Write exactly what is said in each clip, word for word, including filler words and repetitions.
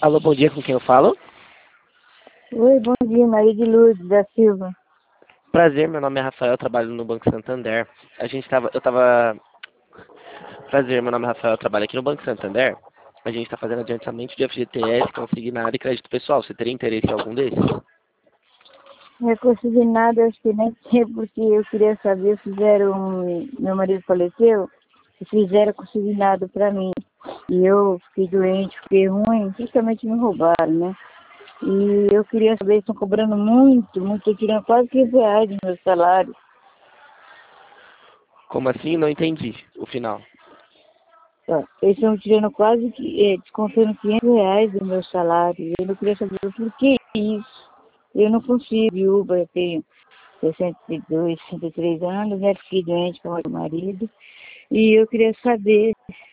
Alô, bom dia, com quem eu falo? Oi, bom dia, Maria de Lourdes da Silva. Prazer, meu nome é Rafael, eu trabalho no Banco Santander. A gente tava, eu tava... Prazer, meu nome é Rafael, eu trabalho aqui no Banco Santander. A gente está fazendo adiantamento de F G T S, consignado e crédito pessoal. Você teria interesse em algum desses? Não é consignado, acho que nem sei, porque eu queria saber, fizeram, um, meu marido faleceu, e fizeram consignado para mim. E eu fiquei doente, fiquei ruim, justamente me roubaram, né? E eu queria saber, estão cobrando muito, muito, tô tirando quase quinze reais do meu salário. Como assim? Não entendi o final. Tá? Eles estão tirando quase, que- é, descontando quinhentos reais do meu salário. E eu não queria saber por que isso. Eu não consigo, viúva, eu tenho sessenta e dois, sessenta e três anos, né? Fiquei doente com o meu marido. E eu queria saber,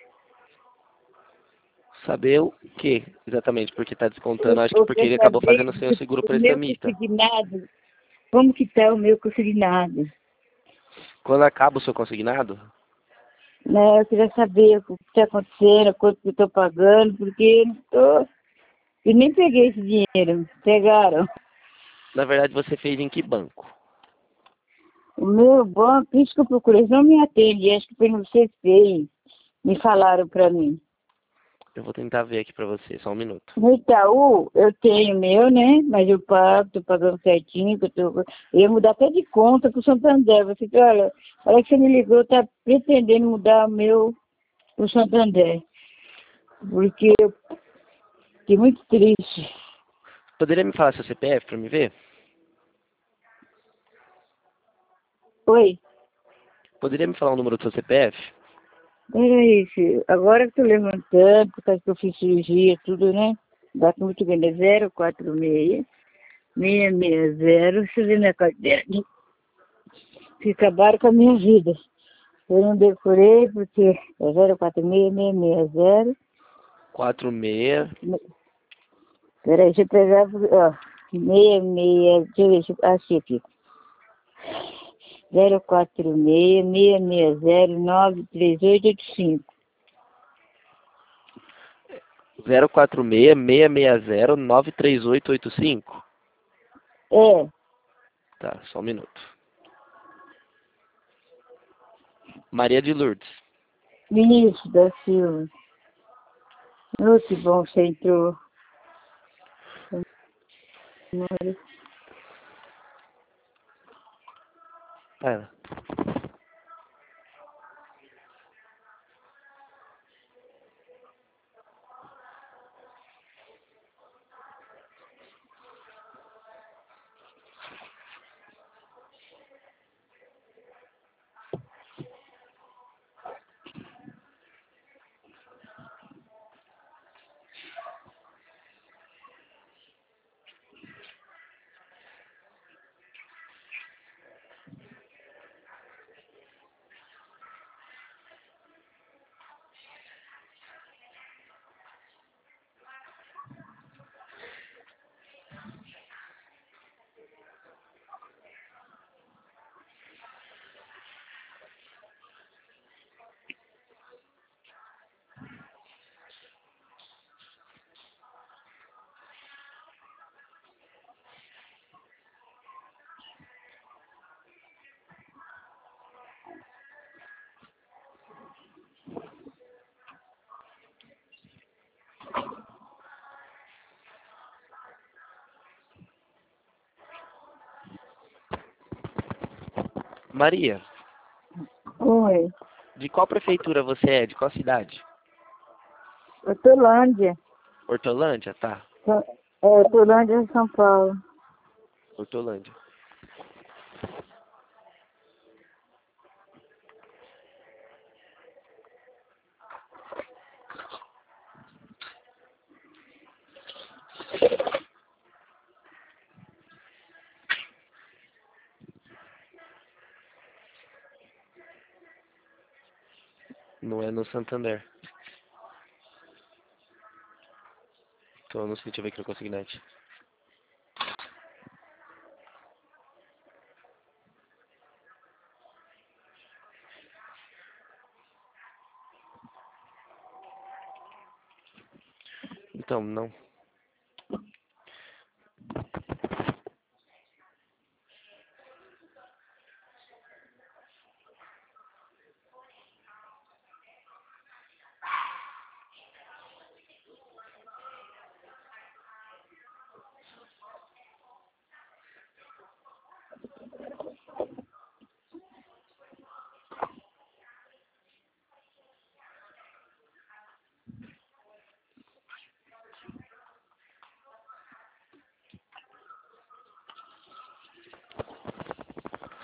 Saber o quê, exatamente? Porque está descontando, eu, acho que eu porque quero ele acabou saber fazendo sem o seguro o meu prestamista. consignado. Como que está o meu consignado? Quando acaba o seu consignado, Né? Eu queria saber o que está acontecendo, quanto que eu estou pagando, porque eu não tô... Eu nem peguei esse dinheiro, pegaram. na verdade você fez em que banco? O meu banco, isso que eu procurei, eles não me atende, acho que foi no C C, me falaram para mim. Eu vou tentar ver aqui para você, só um minuto. No Itaú, eu tenho meu, né? Mas eu pago, tô pagando certinho, que eu, tô... eu ia mudar até de conta pro Santander. Você disse, olha, olha que você me ligou, tá pretendendo mudar o meu pro Santander. Porque eu fiquei muito triste. Poderia me falar seu C P F para me ver? Oi, Poderia me falar o número do seu C P F? peraí, filho. Agora que tô levantando, por causa que eu fiz cirurgia, tudo, né? Dá muito grande, é zero quatro seis, seis seis zero, deixa eu ver minha carteira aqui. Que acabaram com a minha vida. Eu não decorei porque é zero quatro seis seis seis zero. quatro seis. Peraí, deixa eu pegar, ó, seis seis, deixa eu ver, deixa eu, achei aqui. zero quatro seis seis seis zero nove três oito oito cinco. zero quatro seis, seis seis zero, nove três oito oito cinco. É, Tá, só um minuto. Maria de Lourdes. Vinícius da Silva. Oh, que bom que você entrou. Pera. Maria, Oi, de qual prefeitura você é? De qual cidade? Hortolândia. Hortolândia? Tá. É, Hortolândia, São Paulo. Hortolândia. Não é no Santander. Tô no sítio, ver aqui no consignante. Então, não.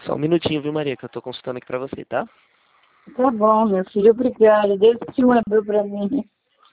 Só um minutinho, viu, Maria, que eu tô consultando aqui pra você, tá? Tá bom, meu filho, obrigado. Deus te mandou pra mim.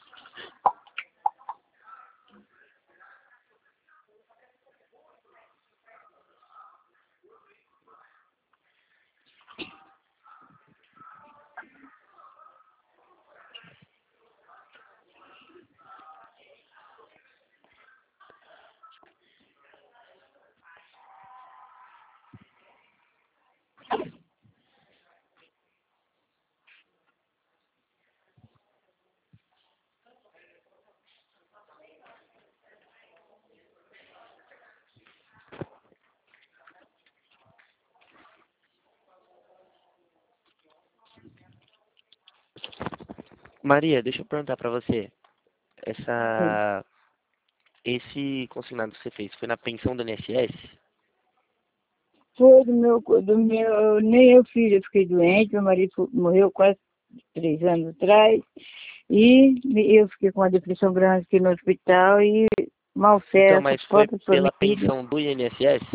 Maria, deixa eu perguntar pra você. Essa... Esse consignado que você fez, foi na pensão do I N S S? Foi do meu, do meu, nem eu fiz, eu fiquei doente, meu marido fo- morreu quase três anos atrás, e eu fiquei com uma depressão grande aqui no hospital e mal Então, certo, mas foi própria pela família. pensão do I N S S?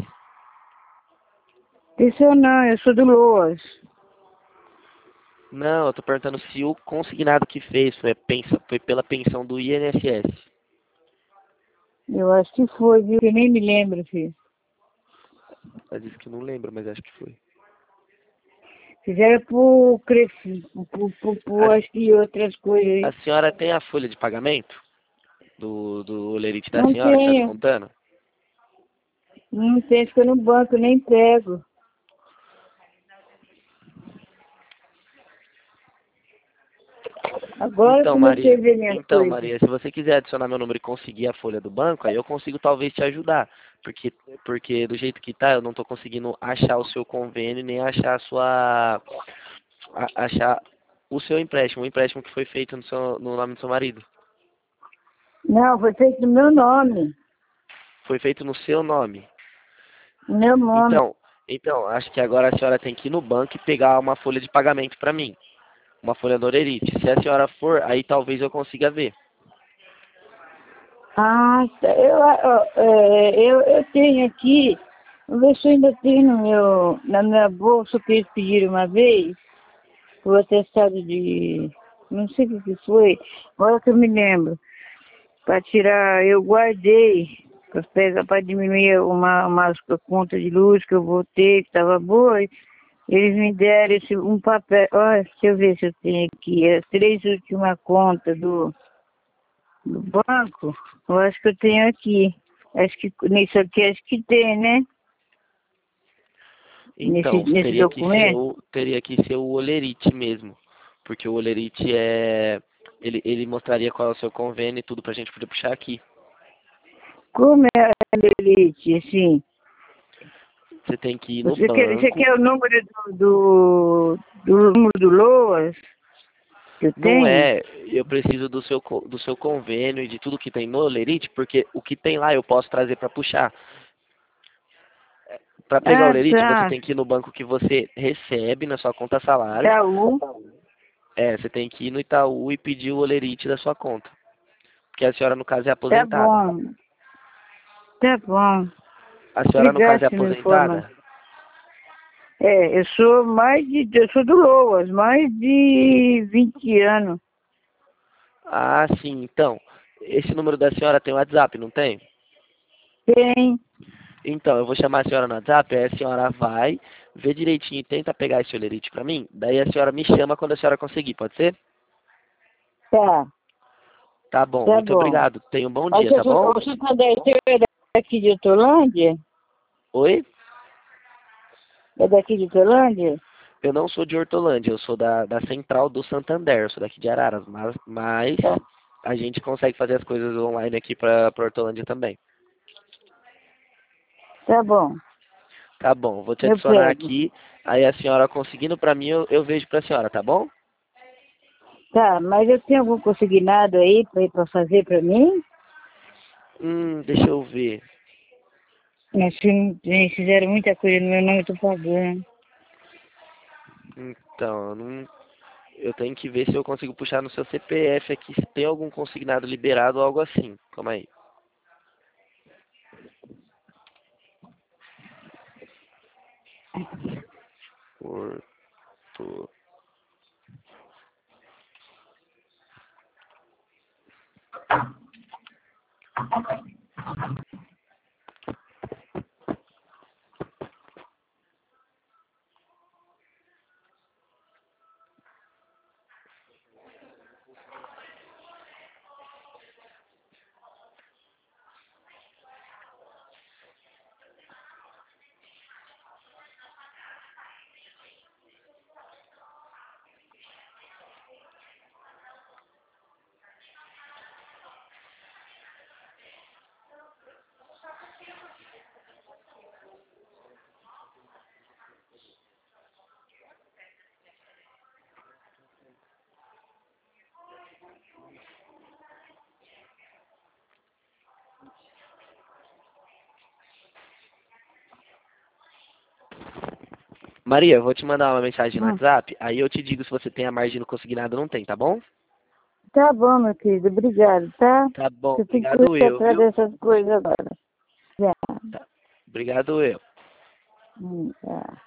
Isso eu não, eu sou do Loas. Não, eu tô perguntando se o consignado que fez foi, a pensa- foi pela pensão do I N S S. Eu acho que foi, viu? Eu nem me lembro, filho. Ela disse que não lembra, mas acho que foi. Fizeram por crescer, por, por, por, acho que outras coisas A, aí. a senhora tem a folha de pagamento do, do olerite da Não senhora que tá tenho, descontando? não tenho, fica no banco, nem pego. Agora eu Então, comecei a Maria, ver minhas então, coisas. Maria, se você quiser adicionar meu número e conseguir a folha do banco, aí eu consigo talvez te ajudar. Porque, porque do jeito que tá, eu não tô conseguindo achar o seu convênio, nem achar a sua. a- achar o seu empréstimo, o empréstimo que foi feito no, seu, no nome do seu marido. Não, foi feito no meu nome. Foi feito no seu nome. No meu nome. Então, então, acho que agora a senhora tem que ir no banco e pegar uma folha de pagamento para mim. Uma folha do Orerite. Se a senhora for, aí talvez eu consiga ver. Ah, tá. eu, ó, é, eu, eu tenho aqui, vou ver se eu ainda tenho no meu, na minha bolsa que eles pediram uma vez, o atestado de, não sei o que que foi, agora que eu me lembro, para tirar, eu guardei, para pegar, para diminuir uma, uma conta de luz que eu vou ter, que estava boa, e eles me deram esse, um papel, olha, deixa eu ver se eu tenho aqui, as três últimas contas do do banco, eu acho que eu tenho aqui. Acho que nisso aqui acho que tem, né? Nesse, Então, nesse teria que ser documento. o, teria que ser o Olerite mesmo. Porque o Olerite é. Ele, ele mostraria qual é o seu convênio e tudo pra gente poder puxar aqui. Como é a elite, assim? Você tem que ir no Você quer, você banco. quer o número do, do, do número do Loas que eu Não tenho? é, eu preciso do seu, co- do seu convênio e de tudo que tem no Olerite, porque o que tem lá eu posso trazer para puxar. Para pegar o Ah, Olerite, você tá. tem que ir no banco que você recebe na sua conta salário. Itaú. É, você tem que ir no Itaú e pedir o Olerite da sua conta. Porque a senhora, no caso, é Tá aposentada. bom. Tá bom. A senhora, no Obrigado caso, é por me informar. aposentada? É, eu sou mais de. Eu sou do Loas, mais de vinte anos. Ah, sim. Então, esse número da senhora tem WhatsApp, não tem? Tem. Então, eu vou chamar a senhora no WhatsApp, aí a senhora vai, vê direitinho e tenta pegar esse olerite pra mim. Daí a senhora me chama quando a senhora conseguir, pode ser? Tá. Tá bom, Tá muito bom. obrigado. Tenha um bom Mas dia, você, tá bom? você tá daqui de Hortolândia? Oi? É daqui de Hortolândia? Eu não sou de Hortolândia, eu sou da, da Central do Santander, eu sou daqui de Araras, mas, mas Tá, a gente consegue fazer as coisas online aqui pra, pra Hortolândia também. tá bom. Tá bom, vou te Eu adicionar pego. aqui, aí a senhora conseguindo pra mim, eu, eu vejo pra senhora, tá bom? Tá, mas eu tenho algum consignado aí pra, pra fazer pra mim? Hum, deixa eu ver. Mas se não- eles fizeram muita coisa no meu nome, eu tô pagando. Então, eu não, eu tenho que ver se eu consigo puxar no seu C P F aqui, se tem algum consignado liberado ou algo assim. Calma aí. Porto. Maria, eu vou te mandar uma mensagem no Hum. WhatsApp, aí eu te digo se você tem a margem no consignado ou não tem, tá bom? Tá bom, meu querido, obrigado, tá? Tá bom, Eu tenho que obrigado correr eu, atrás viu? dessas coisas agora. Já. Tá. Obrigado eu. Hum, tá.